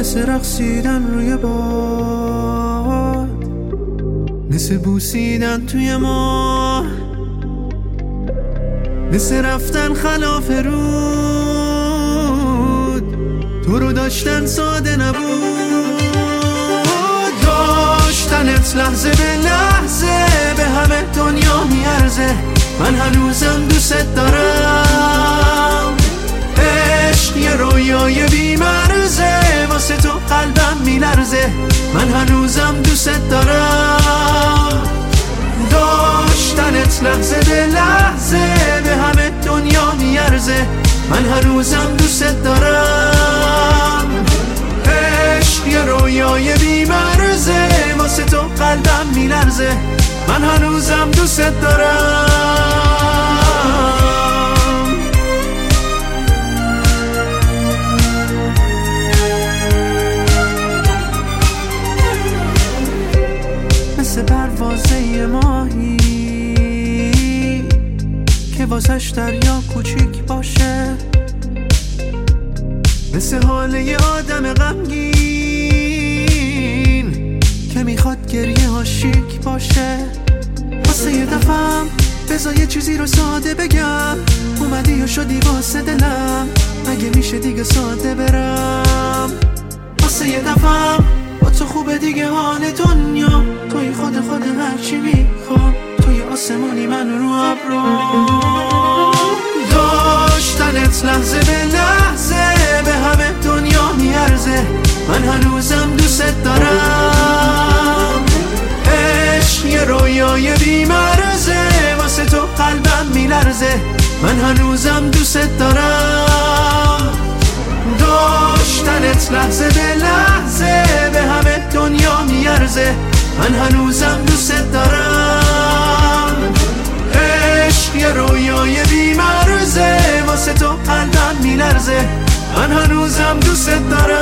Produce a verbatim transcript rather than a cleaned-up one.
مثل رقصیدن روی باد، مثل بوسیدن توی ما، مثل رفتن خلاف رود، تو رو داشتن ساده نبود. داشتنت لحظه به لحظه به همه دنیا میارزه. من هنوزم دوست دارم. عشق یه رویای بی‌مرزه، واسه تو قلبم میلرزه. من هنوزم دوست دارم. داشتنت لحظه به لحظه به همه دنیا میارزه. من هنوزم دوست دارم. عشق یه رویای بی‌مرزه، واسه تو قلبم میلرزه. من هنوزم دوست دارم. مثل پروازه ماهی که واسش دریا کوچیک باشه، مثل حال یه آدم غمگین که میخواد گریه ها شیک باشه. واسه یه دفعم بذار یه چیزی رو ساده بگم. اومدی و شدی واسه دلم، مگه میشه دیگه ساده برم؟ واسه یه دفعم با تو خوبه دیگه حال دنیا. توی خود خود هرچی میخوام، توی آسمونی من رو ابرو. داشتنت لحظه به لحظه به همه دنیا میارزه. من هنوزم دوست دارم. عشق یه رویای بی‌مرزه، واسه تو قلبم میلرزه. من هنوزم دوست دارم. داشتنت لحظه به لحظه به همه دنیا میارزه. من هنوزم دوست دارم. عشق یه رویای بی‌مرزه، واسه تو قلبم میلرزه. من هنوزم دوست دارم.